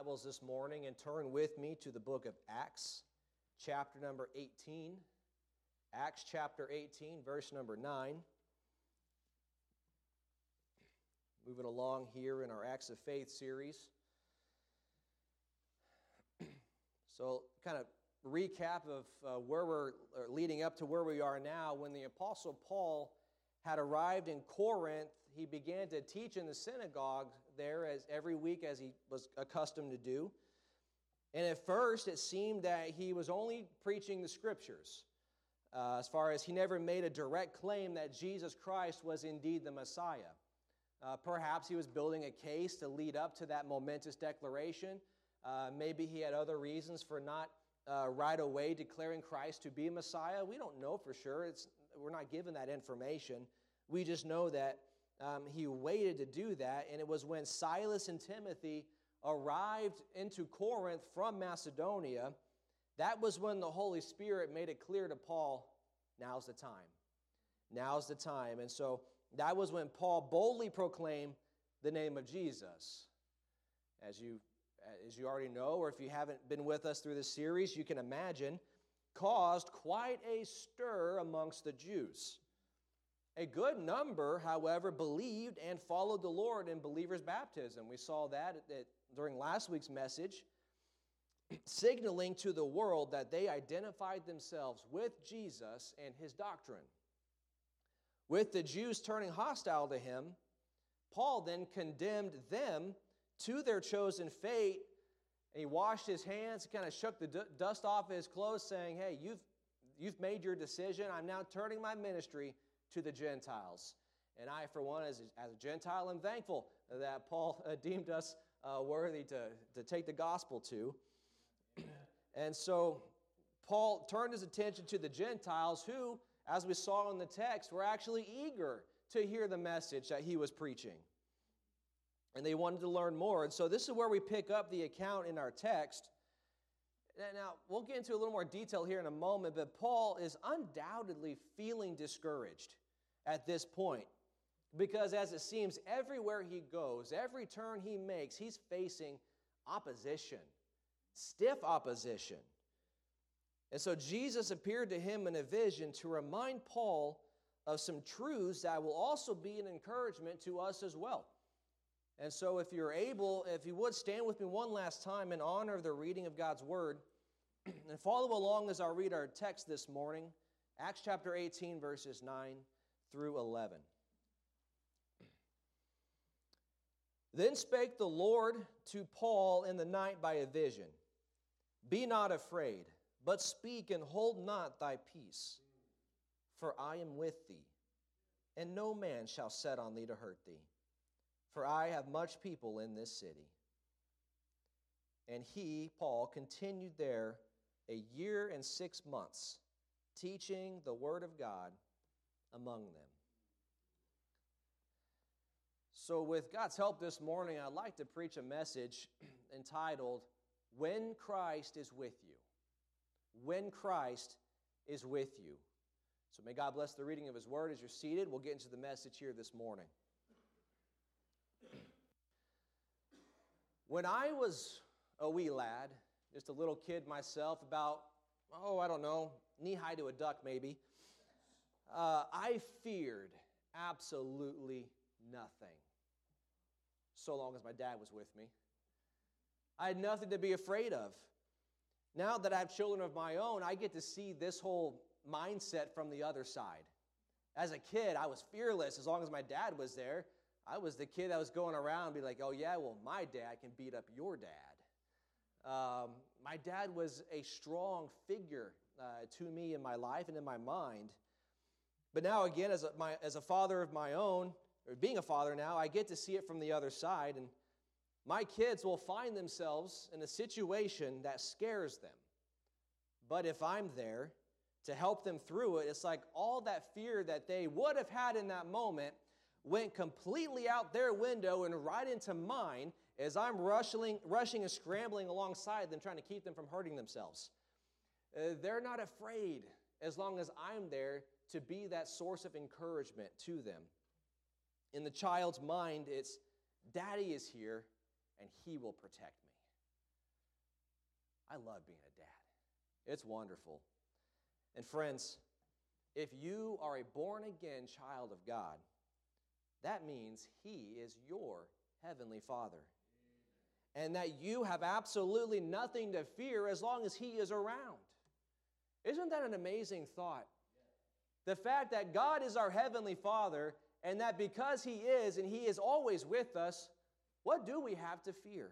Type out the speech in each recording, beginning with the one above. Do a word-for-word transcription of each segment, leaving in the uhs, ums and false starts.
Bibles this morning and turn with me to the book of Acts, chapter number eighteen. Acts chapter eighteen, verse number nine. Moving along here in our Acts of Faith series. So, kind of recap of uh, where we're leading up to where we are now. When the Apostle Paul had arrived in Corinth, he began to teach in the synagogue there as every week as he was accustomed to do. And at first, it seemed that he was only preaching the Scriptures, uh, as far as he never made a direct claim that Jesus Christ was indeed the Messiah. Uh, perhaps he was building a case to lead up to that momentous declaration. Uh, maybe he had other reasons for not uh, right away declaring Christ to be Messiah. We don't know for sure. It's, we're not given that information. We just know that um, he waited to do that, and it was when Silas and Timothy arrived into Corinth from Macedonia, that was when the Holy Spirit made it clear to Paul, now's the time. Now's the time. And so that was when Paul boldly proclaimed the name of Jesus. As you, as you already know, or if you haven't been with us through this series, you can imagine, caused quite a stir amongst the Jews. A good number, however, believed and followed the Lord in believers' baptism. We saw that during last week's message, signaling to the world that they identified themselves with Jesus and his doctrine. With the Jews turning hostile to him, Paul then condemned them to their chosen fate. And he washed his hands, kind of shook the dust off his clothes, saying, hey, you've, you've made your decision. I'm now turning my ministry to the Gentiles. And I, for one, as, as a Gentile, am thankful that Paul uh, deemed us uh, worthy to, to take the gospel to. And so Paul turned his attention to the Gentiles who, as we saw in the text, were actually eager to hear the message that he was preaching. And they wanted to learn more. And so this is where we pick up the account in our text. Now, we'll get into a little more detail here in a moment, but Paul is undoubtedly feeling discouraged at this point. Because as it seems, everywhere he goes, every turn he makes, he's facing opposition, stiff opposition. And so Jesus appeared to him in a vision to remind Paul of some truths that will also be an encouragement to us as well. And so if you're able, if you would, stand with me one last time in honor of the reading of God's Word and follow along as I read our text this morning, Acts chapter eighteen, verses nine through eleven. Then spake the Lord to Paul in the night by a vision, Be not afraid, but speak and hold not thy peace, for I am with thee, and no man shall set on thee to hurt thee. For I have much people in this city. And he, Paul, continued there a year and six months, teaching the word of God among them. So with God's help this morning, I'd like to preach a message entitled, When Christ is With You. When Christ is with you. So may God bless the reading of his word as you're seated. We'll get into the message here this morning. When I was a wee lad, just a little kid myself, about, oh, I don't know, knee-high to a duck maybe, uh, I feared absolutely nothing, so long as my dad was with me. I had nothing to be afraid of. Now that I have children of my own, I get to see this whole mindset from the other side. As a kid, I was fearless as long as my dad was there. I was the kid that was going around and be like, oh yeah, well, my dad can beat up your dad. Um, my dad was a strong figure uh, to me in my life and in my mind. But now again, as a, my, as a father of my own, or being a father now, I get to see it from the other side, and my kids will find themselves in a situation that scares them. But if I'm there to help them through it, it's like all that fear that they would have had in that moment went completely out their window and right into mine as I'm rushing, rushing and scrambling alongside them, trying to keep them from hurting themselves. Uh, they're not afraid as long as I'm there to be that source of encouragement to them. In the child's mind, it's, Daddy is here, and he will protect me. I love being a dad. It's wonderful. And friends, if you are a born-again child of God, that means He is your Heavenly Father. And that you have absolutely nothing to fear as long as He is around. Isn't that an amazing thought? The fact that God is our Heavenly Father, and that because He is, and He is always with us, what do we have to fear?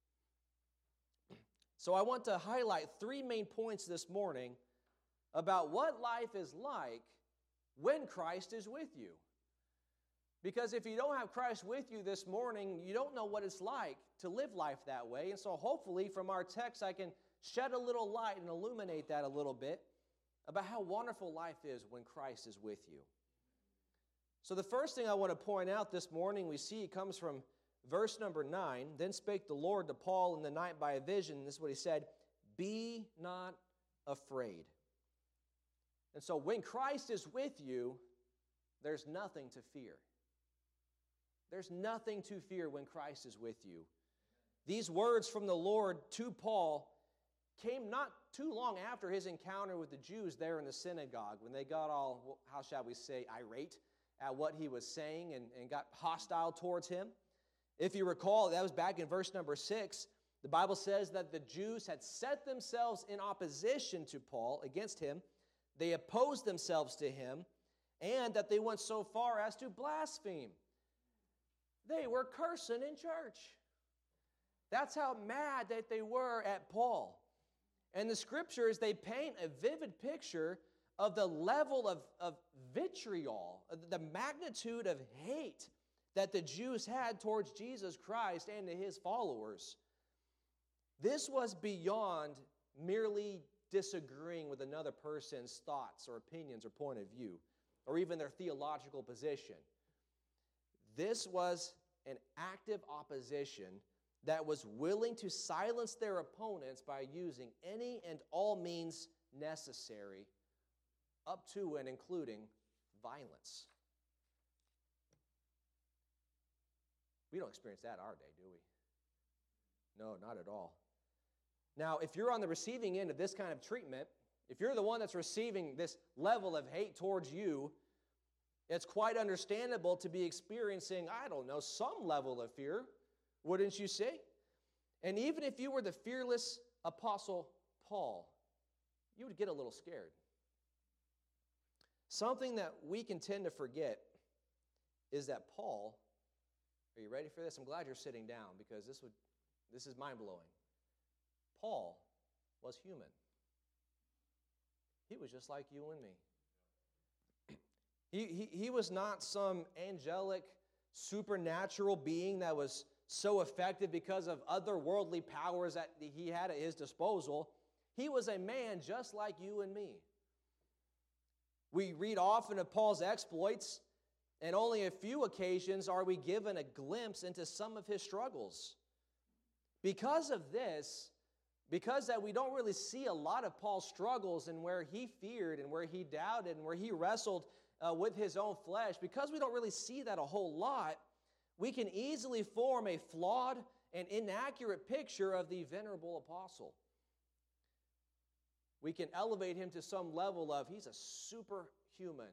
So I want to highlight three main points this morning about what life is like when Christ is with you. Because if you don't have Christ with you this morning, you don't know what it's like to live life that way. And so hopefully from our text I can shed a little light and illuminate that a little bit about how wonderful life is when Christ is with you. So the first thing I want to point out this morning, we see it comes from verse number nine. Then spake the Lord to Paul in the night by a vision. This is what He said, be not afraid. And so when Christ is with you, there's nothing to fear. There's nothing to fear when Christ is with you. These words from the Lord to Paul came not too long after his encounter with the Jews there in the synagogue, when they got all, how shall we say, irate at what he was saying and, and got hostile towards him. If you recall, that was back in verse number six. The Bible says that the Jews had set themselves in opposition to Paul, against him. They opposed themselves to him, and that they went so far as to blaspheme. They were cursing in church. That's how mad that they were at Paul. And the scriptures, they paint a vivid picture of the level of, of vitriol, the magnitude of hate that the Jews had towards Jesus Christ and to His followers. This was beyond merely disagreeing with another person's thoughts or opinions or point of view, or even their theological position. This was an active opposition that was willing to silence their opponents by using any and all means necessary, up to and including violence. We don't experience that our day, do we? No, not at all. Now, if you're on the receiving end of this kind of treatment, if you're the one that's receiving this level of hate towards you, it's quite understandable to be experiencing, I don't know, some level of fear, wouldn't you say? And even if you were the fearless Apostle Paul, you would get a little scared. Something that we can tend to forget is that Paul, are you ready for this? I'm glad you're sitting down because this would, this is mind-blowing. Paul was human. He was just like you and me. He, he, he was not some angelic, supernatural being that was so effective because of otherworldly powers that he had at his disposal. He was a man just like you and me. We read often of Paul's exploits, and only a few occasions are we given a glimpse into some of his struggles. Because of this, because that we don't really see a lot of Paul's struggles and where he feared and where he doubted and where he wrestled uh, with his own flesh, because we don't really see that a whole lot, we can easily form a flawed and inaccurate picture of the venerable apostle. We can elevate him to some level of he's a superhuman.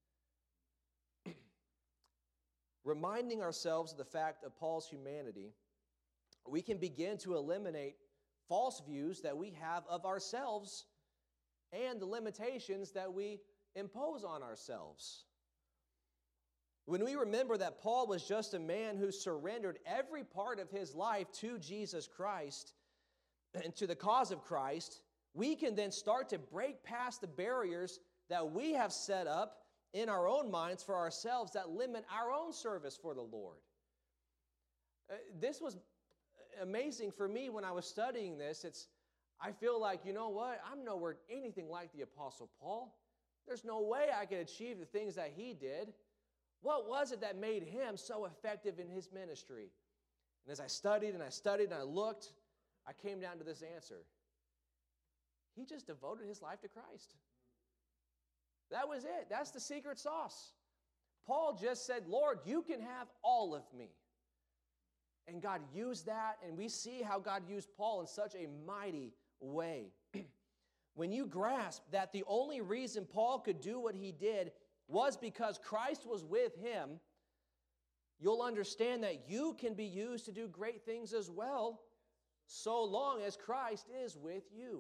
Reminding ourselves of the fact of Paul's humanity, we can begin to eliminate false views that we have of ourselves and the limitations that we impose on ourselves. When we remember that Paul was just a man who surrendered every part of his life to Jesus Christ and to the cause of Christ, we can then start to break past the barriers that we have set up in our own minds for ourselves that limit our own service for the Lord. Uh, this was amazing for me when I was studying this. It's, I feel like, you know what? I'm nowhere anything like the Apostle Paul. There's no way I could achieve the things that he did. What was it that made him so effective in his ministry? And as I studied and I studied and I looked, I came down to this answer. He just devoted his life to Christ. That was it. That's the secret sauce. Paul just said, Lord, you can have all of me. And God used that, and we see how God used Paul in such a mighty way. When you grasp that the only reason Paul could do what he did was because Christ was with him, you'll understand that you can be used to do great things as well, so long as Christ is with you.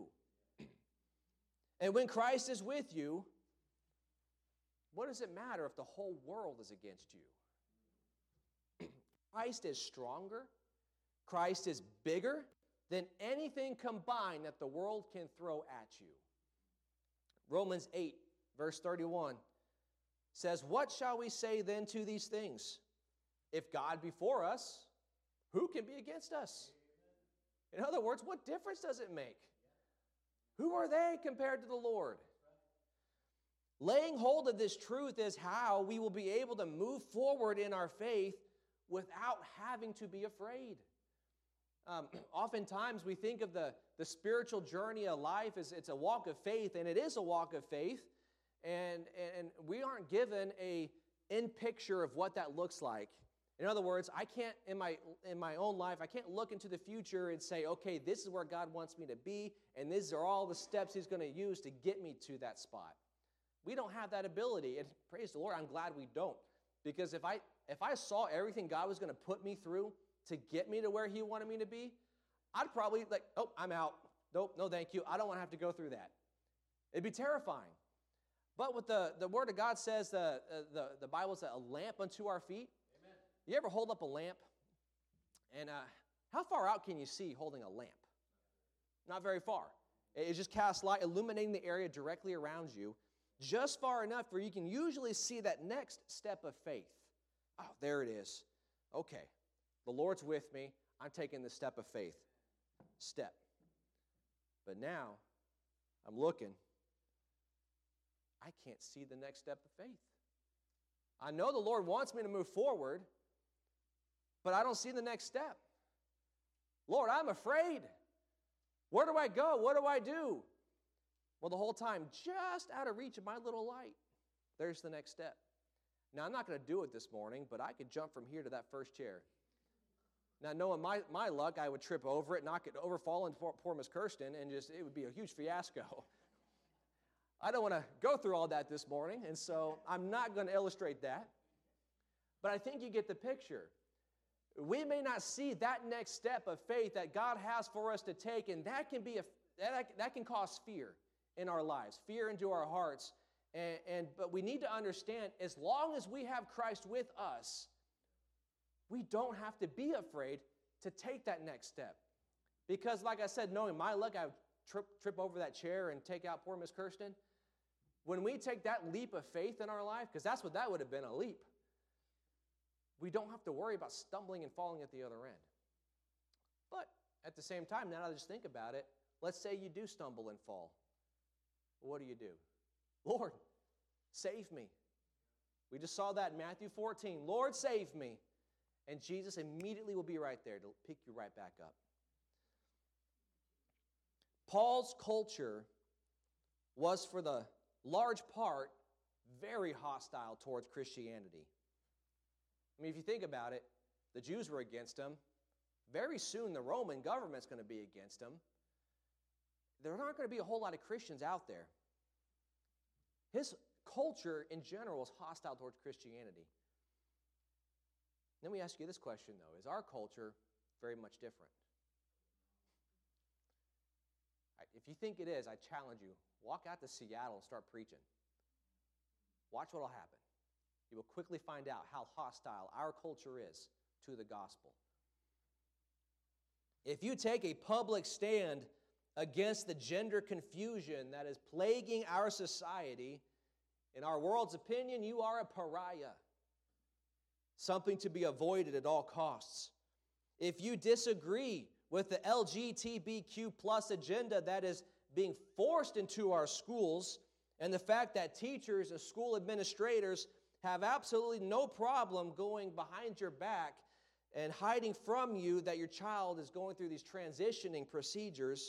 And when Christ is with you, what does it matter if the whole world is against you? Christ is stronger. Christ is bigger than anything combined that the world can throw at you. Romans eight, verse thirty-one says, "What shall we say then to these things? If God be for us, who can be against us?" In other words, what difference does it make? Who are they compared to the Lord? Laying hold of this truth is how we will be able to move forward in our faith without having to be afraid. Um, oftentimes we think of the, the spiritual journey of life as it's a walk of faith, and it is a walk of faith, and, and we aren't given a in picture of what that looks like. In other words, I can't, in my, in my own life, I can't look into the future and say, okay, this is where God wants me to be, and these are all the steps He's going to use to get me to that spot. We don't have that ability, and praise the Lord, I'm glad we don't. Because if I, if I saw everything God was going to put me through to get me to where He wanted me to be, I'd probably like, oh, I'm out. Nope, no thank you. I don't want to have to go through that. It'd be terrifying. But what the, the Word of God says, the, uh, the, the Bible says, a lamp unto our feet. Amen. You ever hold up a lamp? And uh, how far out can you see holding a lamp? Not very far. It just casts light, illuminating the area directly around you, just far enough where you can usually see that next step of faith. Oh, there it is. Okay, the Lord's with me. I'm taking the step of faith. Step. But now, I'm looking. I can't see the next step of faith. I know the Lord wants me to move forward, but I don't see the next step. Lord, I'm afraid. Where do I go? What do I do? Well, the whole time, just out of reach of my little light, there's the next step. Now, I'm not going to do it this morning, but I could jump from here to that first chair. Now, knowing my, my luck, I would trip over it, knock it over, fall into poor Miss Kirsten, and just it would be a huge fiasco. I don't want to go through all that this morning, and so I'm not going to illustrate that. But I think you get the picture. We may not see that next step of faith that God has for us to take, and that can be a, that, that can cause fear in our lives, fear into our hearts. And, and but we need to understand, as long as we have Christ with us, we don't have to be afraid to take that next step. Because like I said, knowing my luck, I would trip, trip over that chair and take out poor Miss Kirsten. When we take that leap of faith in our life, because that's what that would have been, a leap, we don't have to worry about stumbling and falling at the other end. But at the same time, now that I just think about it, let's say you do stumble and fall. What do you do? Lord, save me. We just saw that in Matthew fourteen. Lord, save me. And Jesus immediately will be right there to pick you right back up. Paul's culture was, for the large part, very hostile towards Christianity. I mean, if you think about it, the Jews were against him. Very soon, the Roman government's going to be against him. There aren't going to be a whole lot of Christians out there. His culture, in general, is hostile towards Christianity. Let me ask you this question, though. Is our culture very much different? If you think it is, I challenge you. Walk out to Seattle and start preaching. Watch what will happen. You will quickly find out how hostile our culture is to the gospel. If you take a public stand against the gender confusion that is plaguing our society, in our world's opinion, you are a pariah, something to be avoided at all costs. If you disagree with the L G B T Q plus agenda that is being forced into our schools, and the fact that teachers and school administrators have absolutely no problem going behind your back and hiding from you that your child is going through these transitioning procedures,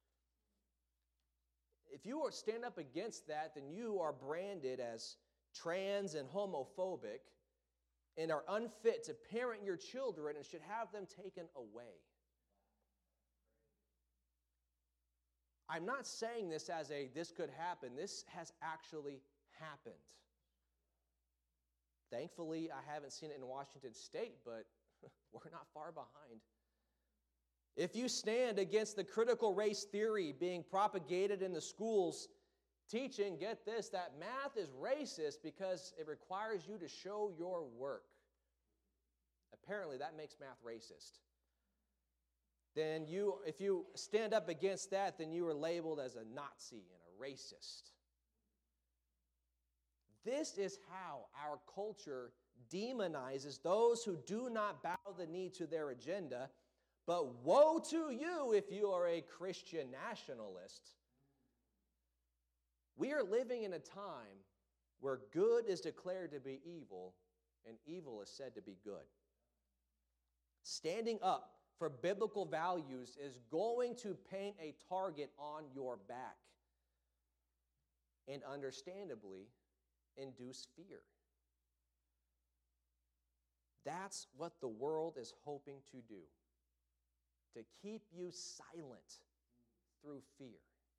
if you stand up against that, then you are branded as trans and homophobic and are unfit to parent your children and should have them taken away. I'm not saying this as a this could happen. This has actually happened. Thankfully, I haven't seen it in Washington State, but we're not far behind. If you stand against the critical race theory being propagated in the schools, teaching, get this, that math is racist because it requires you to show your work. Apparently, that makes math racist. Then you, if you stand up against that, then you are labeled as a Nazi and a racist. This is how our culture demonizes those who do not bow the knee to their agenda. But woe to you if you are a Christian nationalist. We are living in a time where good is declared to be evil and evil is said to be good. Standing up for biblical values is going to paint a target on your back and understandably induce fear. That's what the world is hoping to do, to keep you silent through fear.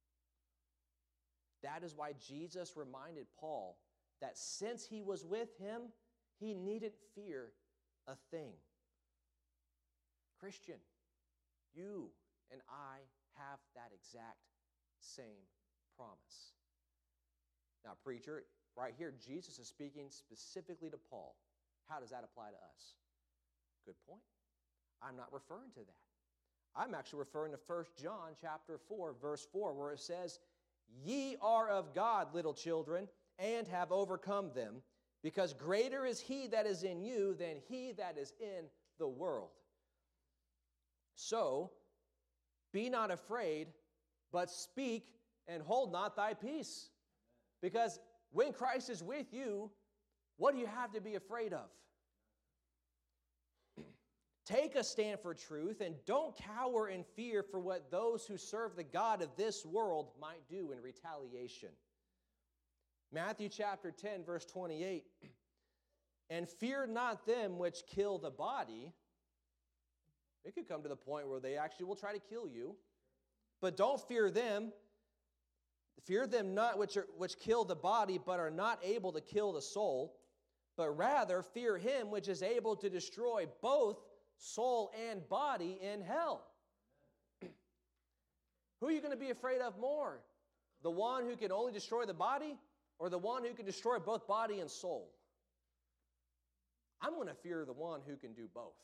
That is why Jesus reminded Paul that since he was with him, he needn't fear a thing. Christian, you and I have that exact same promise. Now, preacher, right here, Jesus is speaking specifically to Paul. How does that apply to us? Good point. I'm not referring to that. I'm actually referring to First John chapter four, verse four, where it says, "Ye are of God, little children, and have overcome them, because greater is he that is in you than he that is in the world." So, be not afraid, but speak and hold not thy peace. Because when Christ is with you, what do you have to be afraid of? Take a stand for truth and don't cower in fear for what those who serve the God of this world might do in retaliation. Matthew chapter ten, verse twenty-eight. "And fear not them which kill the body." It could come to the point where they actually will try to kill you. "But don't fear them. Fear them not which, are, which kill the body, but are not able to kill the soul. But rather fear him which is able to destroy both soul and body in hell." Who are you going to be afraid of more? The one who can only destroy the body, or the one who can destroy both body and soul? I'm going to fear the one who can do both.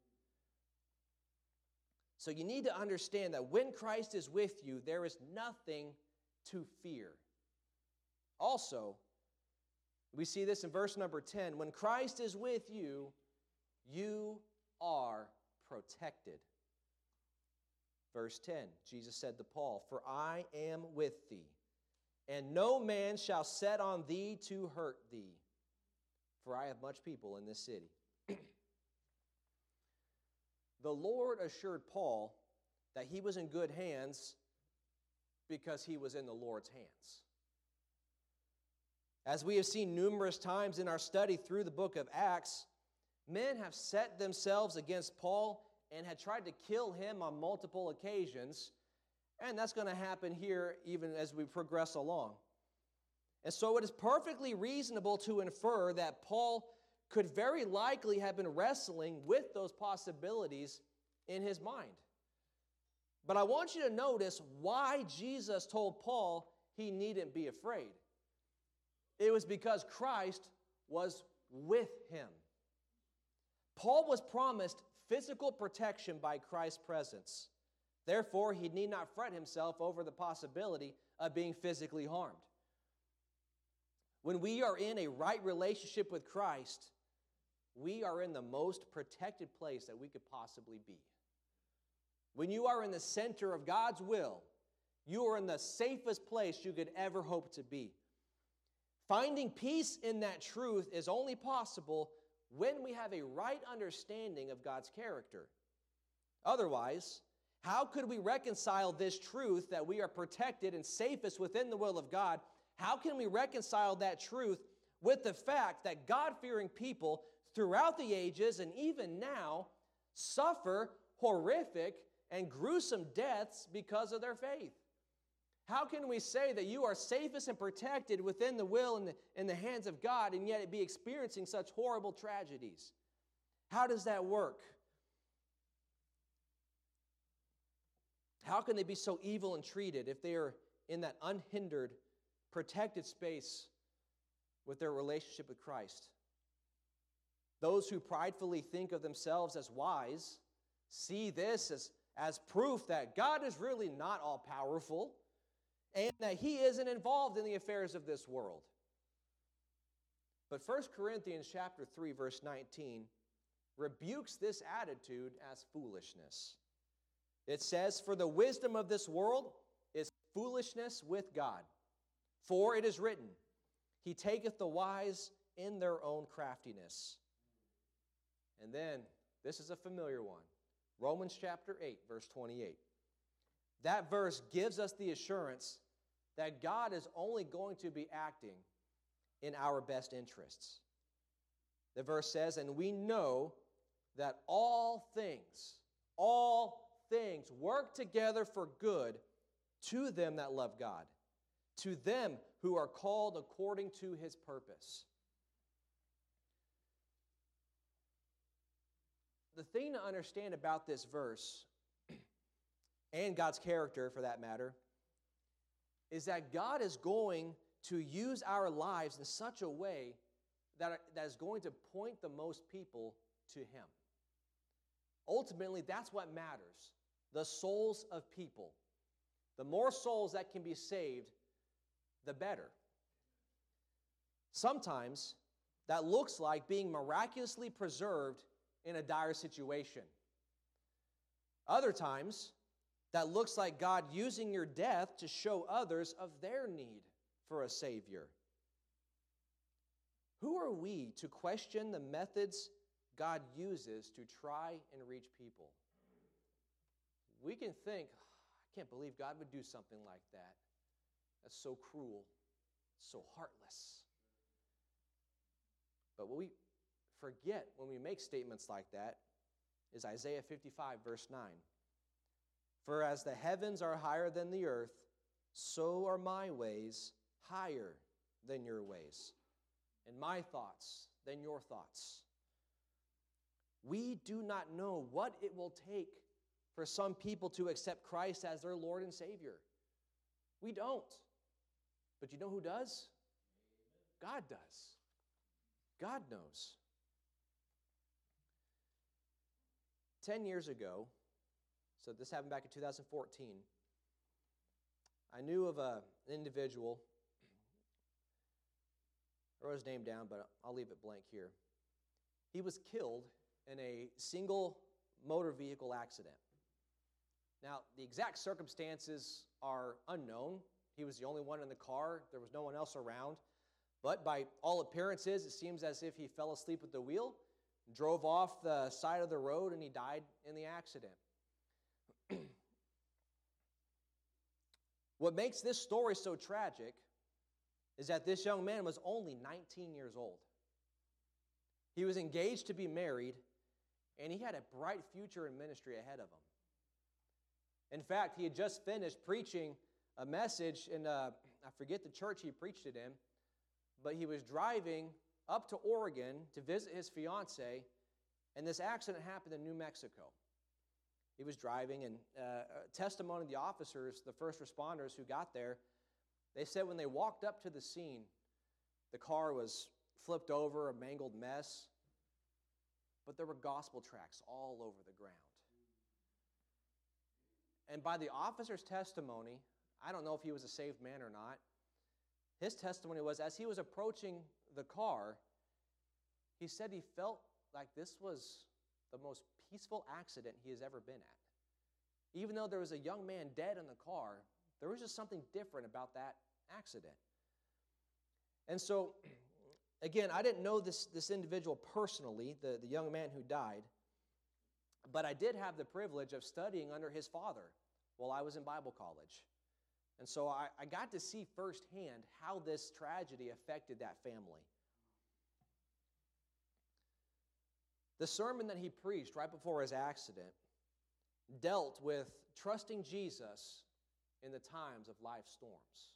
So you need to understand that when Christ is with you, there is nothing to fear. Also, we see this in verse number ten. When Christ is with you, you are protected. Verse ten, Jesus said to Paul, "For I am with thee, and no man shall set on thee to hurt thee, for I have much people in this city." The Lord assured Paul that he was in good hands because he was in the Lord's hands. As we have seen numerous times in our study through the book of Acts, men have set themselves against Paul and had tried to kill him on multiple occasions, and that's going to happen here even as we progress along. And so it is perfectly reasonable to infer that Paul could very likely have been wrestling with those possibilities in his mind. But I want you to notice why Jesus told Paul he needn't be afraid. It was because Christ was with him. Paul was promised physical protection by Christ's presence. Therefore, he need not fret himself over the possibility of being physically harmed. When we are in a right relationship with Christ, we are in the most protected place that we could possibly be. When you are in the center of God's will, you are in the safest place you could ever hope to be. Finding peace in that truth is only possible when we have a right understanding of God's character. Otherwise, how could we reconcile this truth that we are protected and safest within the will of God? How can we reconcile that truth with the fact that God-fearing people throughout the ages and even now suffer horrific and gruesome deaths because of their faith? How can we say that you are safest and protected within the will and the, in the hands of God and yet be experiencing such horrible tragedies? How does that work? How can they be so evil and treated if they are in that unhindered, protected space with their relationship with Christ? Those who pridefully think of themselves as wise see this as, as proof that God is really not all-powerful and that He isn't involved in the affairs of this world. But First Corinthians chapter three, verse nineteen, rebukes this attitude as foolishness. It says, "For the wisdom of this world is foolishness with God. For it is written, He taketh the wise in their own craftiness." And then, this is a familiar one. Romans chapter eight, verse twenty-eight. That verse gives us the assurance that God is only going to be acting in our best interests. The verse says, "And we know that all things, all things work together for good to them that love God, to them who are called according to His purpose." The thing to understand about this verse, and God's character for that matter, is that God is going to use our lives in such a way that, that is going to point the most people to Him. Ultimately, that's what matters, the souls of people. The more souls that can be saved, the better. Sometimes that looks like being miraculously preserved in a dire situation. Other times, that looks like God using your death to show others of their need for a Savior. Who are we to question the methods God uses to try and reach people? We can think, I can't believe God would do something like that. That's so cruel, so heartless. But what we forget when we make statements like that is Isaiah fifty-five, verse nine. "For as the heavens are higher than the earth, so are my ways higher than your ways, and my thoughts than your thoughts." We do not know what it will take for some people to accept Christ as their Lord and Savior. We don't. But you know who does? God does. God knows. Ten years ago, so this happened back in two thousand fourteen, I knew of a, an individual. I wrote his name down, but I'll leave it blank here. He was killed in a single motor vehicle accident. Now, the exact circumstances are unknown. He was the only one in the car. There was no one else around. But by all appearances, it seems as if he fell asleep at the wheel, drove off the side of the road, and he died in the accident. What makes this story so tragic is that this young man was only nineteen years old. He was engaged to be married, and he had a bright future in ministry ahead of him. In fact, he had just finished preaching a message in, uh, I forget the church he preached it in, but he was driving up to Oregon to visit his fiancée, and this accident happened in New Mexico. He was driving, and uh, testimony of the officers, the first responders who got there, they said when they walked up to the scene, the car was flipped over, a mangled mess, but there were gospel tracts all over the ground. And by the officer's testimony, I don't know if he was a saved man or not, his testimony was as he was approaching the car, he said he felt like this was the most peaceful accident he has ever been at. Even though there was a young man dead in the car, there was just something different about that accident. And so, again, I didn't know this, this individual personally, the, the young man who died, but I did have the privilege of studying under his father while I was in Bible college. And so I, I got to see firsthand how this tragedy affected that family. The sermon that he preached right before his accident dealt with trusting Jesus in the times of life's storms.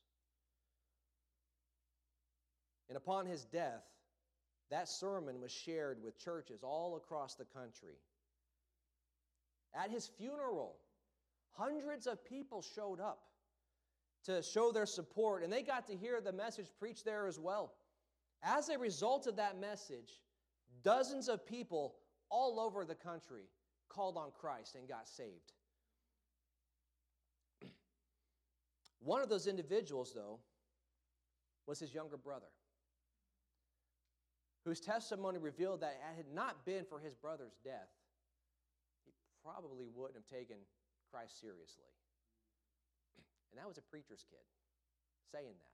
And upon his death, that sermon was shared with churches all across the country. At his funeral, hundreds of people showed up to show their support, and they got to hear the message preached there as well. As a result of that message, dozens of people all over the country called on Christ and got saved. One of those individuals, though, was his younger brother, whose testimony revealed that had it not been for his brother's death, he probably wouldn't have taken Christ seriously. And that was a preacher's kid saying that.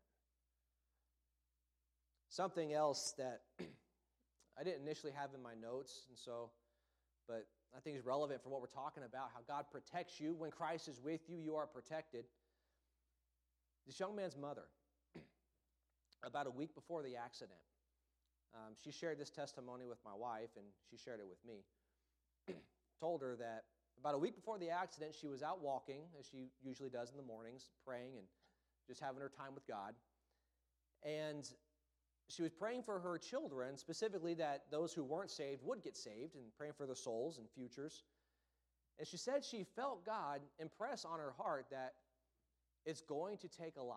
Something else that I didn't initially have in my notes, and so, but I think is relevant for what we're talking about, how God protects you. When Christ is with you, you are protected. This young man's mother, about a week before the accident, um, she shared this testimony with my wife, and she shared it with me. Told her that about a week before the accident, she was out walking, as she usually does in the mornings, praying and just having her time with God. And she was praying for her children, specifically that those who weren't saved would get saved, and praying for their souls and futures. And she said she felt God impress on her heart that it's going to take a life.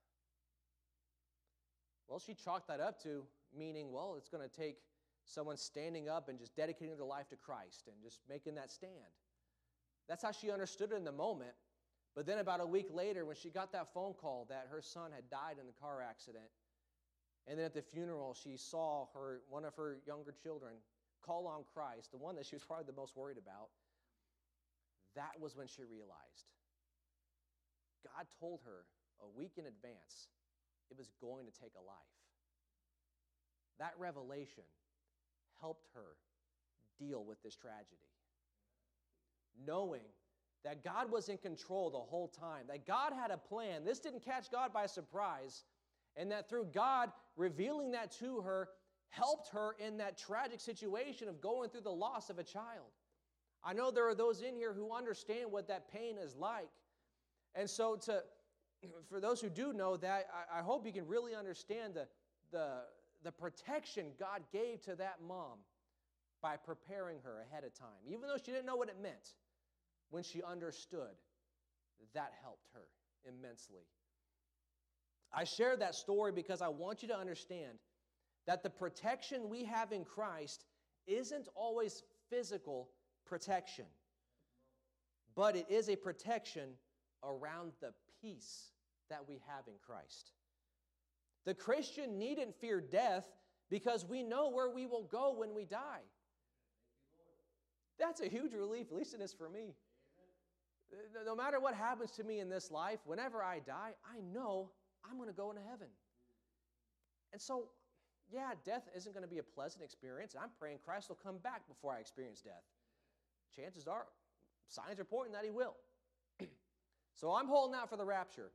Well, she chalked that up to meaning, well, it's going to take someone standing up and just dedicating their life to Christ and just making that stand. That's how she understood it in the moment. But then about a week later, when she got that phone call that her son had died in the car accident, and then at the funeral, she saw her one of her younger children call on Christ, the one that she was probably the most worried about, that was when she realized God told her a week in advance it was going to take a life. That revelation helped her deal with this tragedy. Knowing that God was in control the whole time, that God had a plan. This didn't catch God by surprise, and that through God revealing that to her, helped her in that tragic situation of going through the loss of a child. I know there are those in here who understand what that pain is like. And so to, for those who do know that, I, I hope you can really understand the, the, the protection God gave to that mom by preparing her ahead of time. Even though she didn't know what it meant, when she understood, that helped her immensely. I share that story because I want you to understand that the protection we have in Christ isn't always physical protection, but it is a protection around the peace that we have in Christ. The Christian needn't fear death because we know where we will go when we die. That's a huge relief, at least it is for me. No matter what happens to me in this life, whenever I die, I know I'm going to go into heaven. And so, yeah, death isn't going to be a pleasant experience. I'm praying Christ will come back before I experience death. Chances are, signs are pointing that he will. So I'm holding out for the rapture.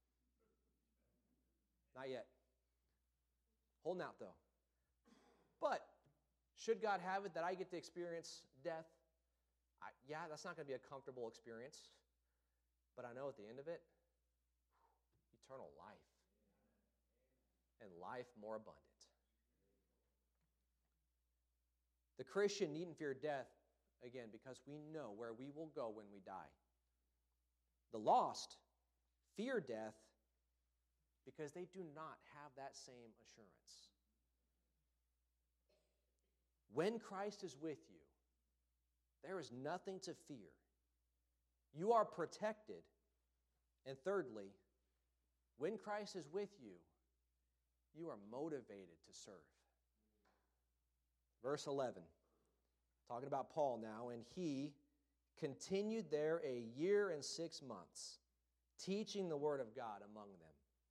Not yet. Holding out, though. But should God have it that I get to experience death, I, yeah, that's not going to be a comfortable experience. But I know at the end of it, eternal life. And life more abundant. The Christian needn't fear death, again, because we know where we will go when we die. The lost fear death because they do not have that same assurance. When Christ is with you, there is nothing to fear. You are protected. And thirdly, when Christ is with you, you are motivated to serve. Verse eleven, talking about Paul now, and he continued there a year and six months, teaching the word of God among them.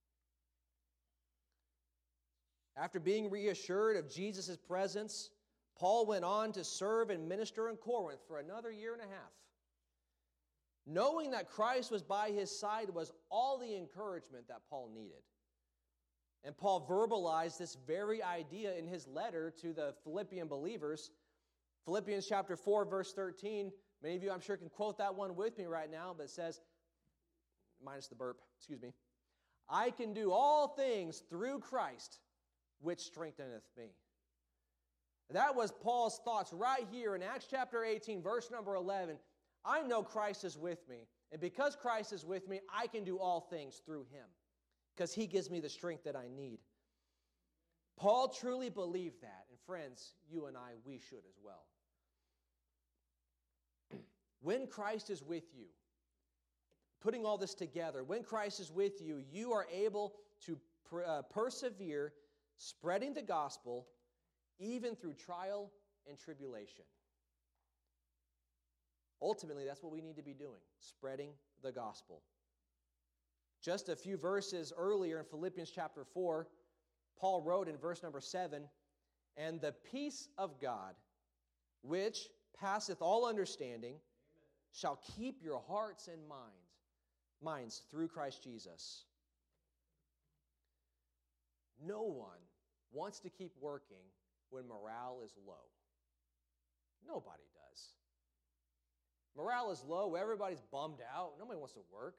After being reassured of Jesus' presence, Paul went on to serve and minister in Corinth for another year and a half. Knowing that Christ was by his side was all the encouragement that Paul needed. And Paul verbalized this very idea in his letter to the Philippian believers. Philippians chapter four, verse thirteen. Many of you, I'm sure, can quote that one with me right now, but it says, minus the burp, excuse me. I can do all things through Christ, which strengtheneth me. That was Paul's thoughts right here in Acts chapter eighteen, verse number eleven. I know Christ is with me, and because Christ is with me, I can do all things through Him, because He gives me the strength that I need. Paul truly believed that, and friends, you and I, we should as well. When Christ is with you, putting all this together, when Christ is with you, you are able to per, uh, persevere spreading the gospel even through trial and tribulation. Ultimately, that's what we need to be doing, spreading the gospel. Just a few verses earlier in Philippians chapter four, Paul wrote in verse number seven, "And the peace of God, which passeth all understanding, Amen, shall keep your hearts and minds, minds through Christ Jesus." No one wants to keep working when morale is low. Nobody does. Morale is low, everybody's bummed out, nobody wants to work.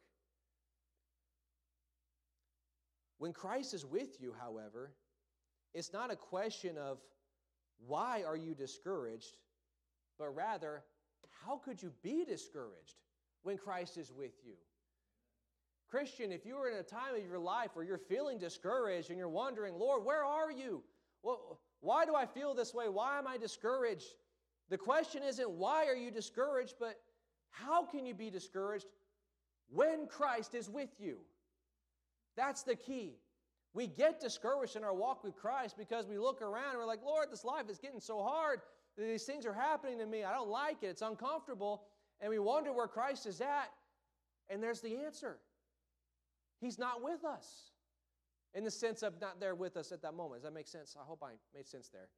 When Christ is with you, however, it's not a question of why are you discouraged, but rather, how could you be discouraged when Christ is with you? Christian, if you are in a time of your life where you're feeling discouraged and you're wondering, Lord, where are you? Well, why do I feel this way? Why am I discouraged? The question isn't why are you discouraged, but how can you be discouraged when Christ is with you? That's the key. We get discouraged in our walk with Christ because we look around and we're like, Lord, this life is getting so hard. These things are happening to me. I don't like it. It's uncomfortable. And we wonder where Christ is at. And there's the answer. He's not with us. In the sense of not there with us at that moment. Does that make sense? I hope I made sense there.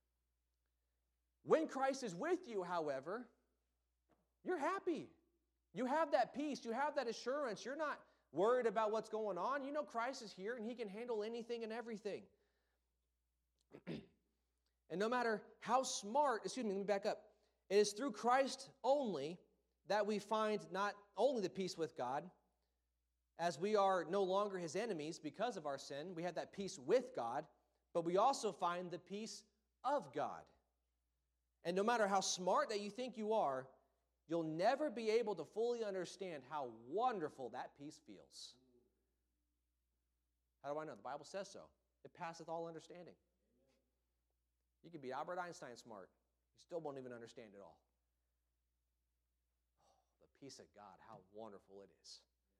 When Christ is with you, however, you're happy. You have that peace. You have that assurance. You're not worried about what's going on. You know Christ is here and He can handle anything and everything. And no matter how smart, excuse me, let me back up. It is through Christ only that we find not only the peace with God, as we are no longer His enemies because of our sin. We have that peace with God, but we also find the peace of God. And no matter how smart that you think you are, you'll never be able to fully understand how wonderful that peace feels. How do I know? The Bible says so. It passeth all understanding. You can be Albert Einstein smart. You still won't even understand it all. Oh, the peace of God, how wonderful it is.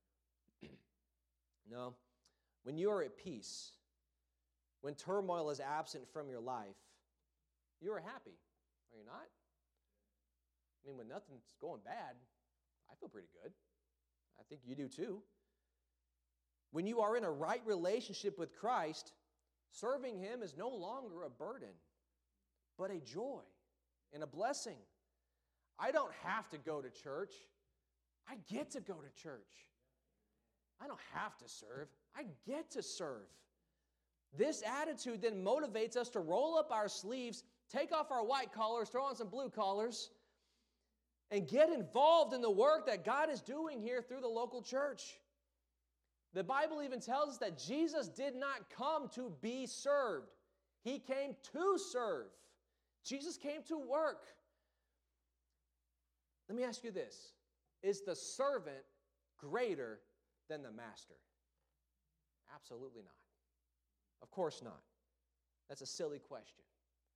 No, when you are at peace, when turmoil is absent from your life, you are happy, are you not? I mean, when nothing's going bad, I feel pretty good. I think you do too. When you are in a right relationship with Christ, serving Him is no longer a burden, but a joy and a blessing. I don't have to go to church. I get to go to church. I don't have to serve. I get to serve. This attitude then motivates us to roll up our sleeves, take off our white collars, throw on some blue collars, and get involved in the work that God is doing here through the local church. The Bible even tells us that Jesus did not come to be served. He came to serve. Jesus came to work. Let me ask you this. Is the servant greater than the master? Absolutely not. Of course not. That's a silly question.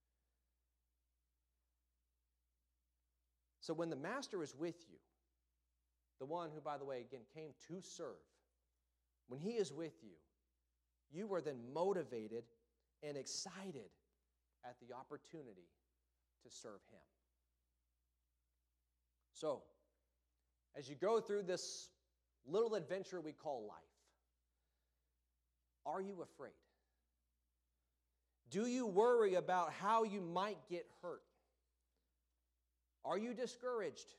So when the master is with you, the one who, by the way, again, came to serve, when He is with you, you are then motivated and excited at the opportunity to serve Him. So, as you go through this little adventure we call life, are you afraid? Do you worry about how you might get hurt? Are you discouraged?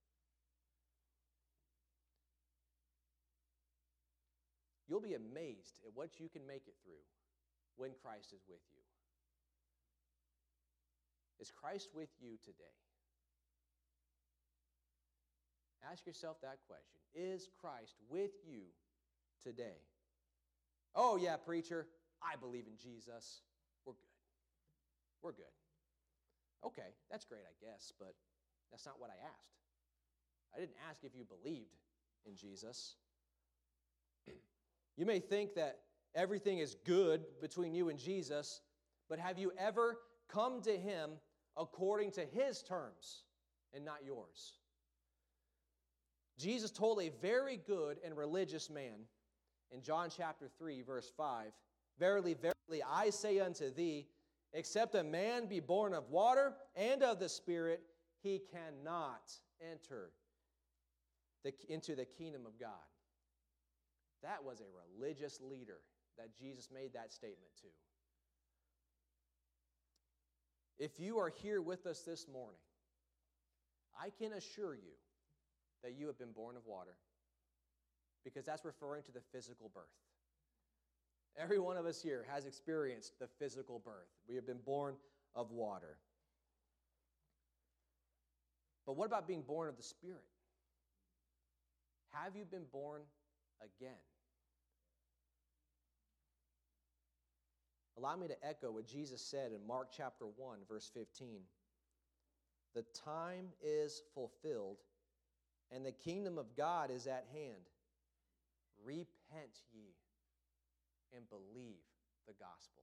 You'll be amazed at what you can make it through when Christ is with you. Is Christ with you today? Ask yourself that question. Is Christ with you today? Oh, yeah, preacher, I believe in Jesus. We're good. We're good. Okay, that's great, I guess, but that's not what I asked. I didn't ask if you believed in Jesus. You may think that everything is good between you and Jesus, but have you ever come to Him according to His terms and not yours? Jesus told a very good and religious man in John chapter three, verse five, "Verily, verily, I say unto thee, except a man be born of water and of the Spirit, he cannot enter the, into the kingdom of God." That was a religious leader that Jesus made that statement to. If you are here with us this morning, I can assure you that you have been born of water, because that's referring to the physical birth. Every one of us here has experienced the physical birth. We have been born of water. But what about being born of the Spirit? Have you been born again? Allow me to echo what Jesus said in Mark chapter one, verse fifteen. "The time is fulfilled, and the kingdom of God is at hand. Repent ye and believe the gospel."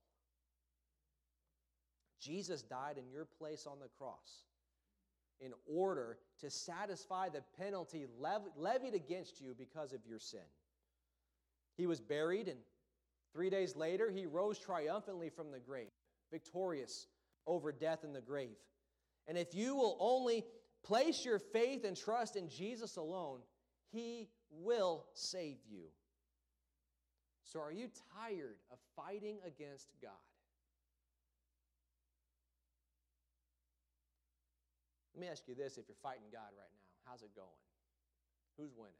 Jesus died in your place on the cross in order to satisfy the penalty lev- levied against you because of your sin. He was buried, and three days later, He rose triumphantly from the grave, victorious over death and the grave. And if you will only place your faith and trust in Jesus alone, He will save you. So are you tired of fighting against God? Let me ask you this, if you're fighting God right now, how's it going? Who's winning?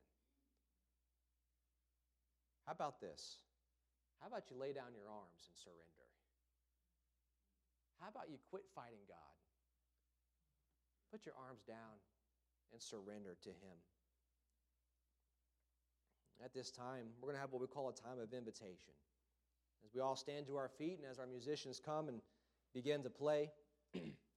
How about this? How about you lay down your arms and surrender? How about you quit fighting God? Put your arms down and surrender to Him. At this time, we're going to have what we call a time of invitation. As we all stand to our feet and as our musicians come and begin to play, I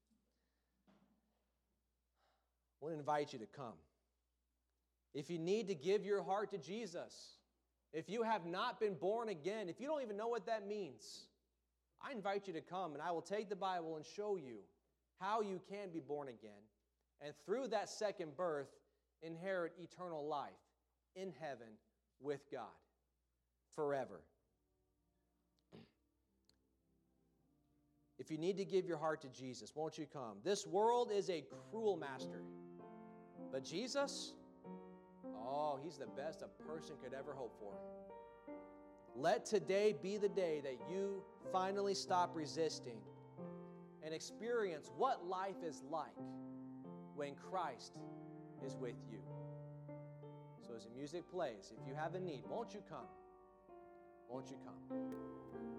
want to invite you to come. If you need to give your heart to Jesus, if you have not been born again, if you don't even know what that means, I invite you to come, and I will take the Bible and show you how you can be born again, and through that second birth, inherit eternal life in heaven with God forever. If you need to give your heart to Jesus, won't you come? This world is a cruel master, but Jesus, oh, He's the best a person could ever hope for. Let today be the day that you finally stop resisting and experience what life is like when Christ is with you. So as the music plays, if you have a need, won't you come? Won't you come?